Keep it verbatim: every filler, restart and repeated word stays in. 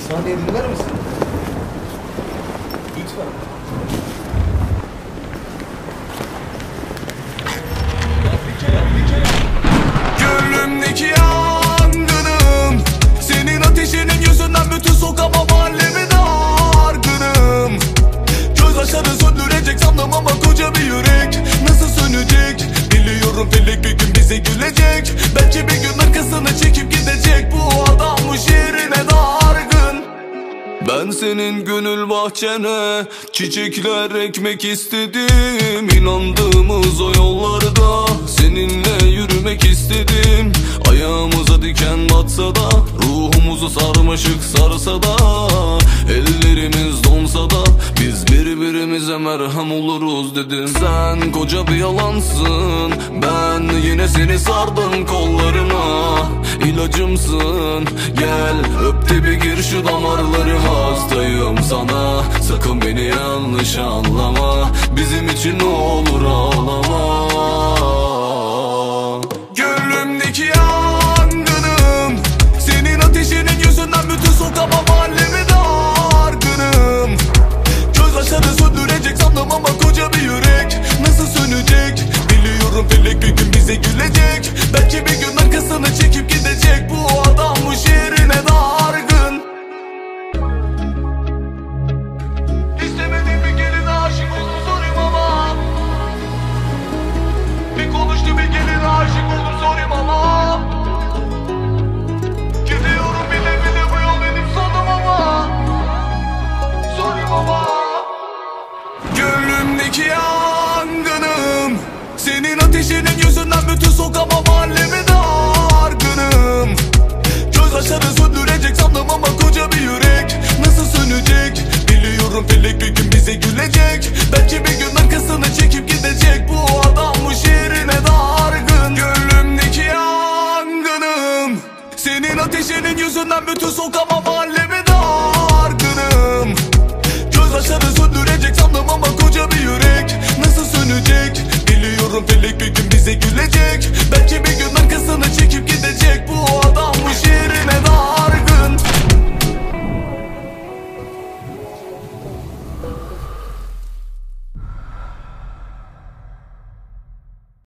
Bana bir elini verir misin? Lütfen. Gönlümdeki yangınım, senin ateşinin yüzünden bütün sokama mahallemi dargınım. Göz aşarı söndürecek sandım ama koca bir yürek nasıl sönecek? Biliyorum felek bir gün bize gülecek. Belki bir gün arkasını çekip gidecek. Bu adammış yerine dargın. Ben senin gönül bahçene çiçekler ekmek istedim. İnandığımız o yollarda seninle yürümek istedim. Ayağımıza diken batsa da, ruhumuzu sarmaşık sarsa da, ellerimiz donsa da biz birbirimize merhem oluruz dedim. Sen koca bir yalansın, ben yine seni sardım kollarına. İlacımsın, gel öp de bir gir şu damarları. Hastayım sana, sakın beni yanlış anlama. Bizim için ne olur ağlama. Gönlümdeki yangınım, senin ateşinin yüzünden bütün sokama mahallemi dargınım. Göz aşarı söndürecek sandım ama koca bir yürek nasıl sönecek? Biliyorum felek bir gün bize gülecek. Belki bir gün arkasını çekip gidecek. Bu adammış yerine dargın. İstemediğim bir gelin aşık oldum sorayım ama. Bir konuştu bir gelin aşık oldum sorayım ama. Gidiyorum bile bile bu yol benim sonum ama. Sorayım ama. Gönlümdeki yangınım, senin ateşinin yüzünden bütün sokama mahallemi dargınım. Göz aşarı söndürecek sandım ama koca bir yürek nasıl sönecek? Biliyorum felek bir gün bize gülecek. Belki bir gün arkasını çekip gidecek. Bu adammış yerine dargın. Gönlümdeki yangınım, senin ateşinin yüzünden bütün sokama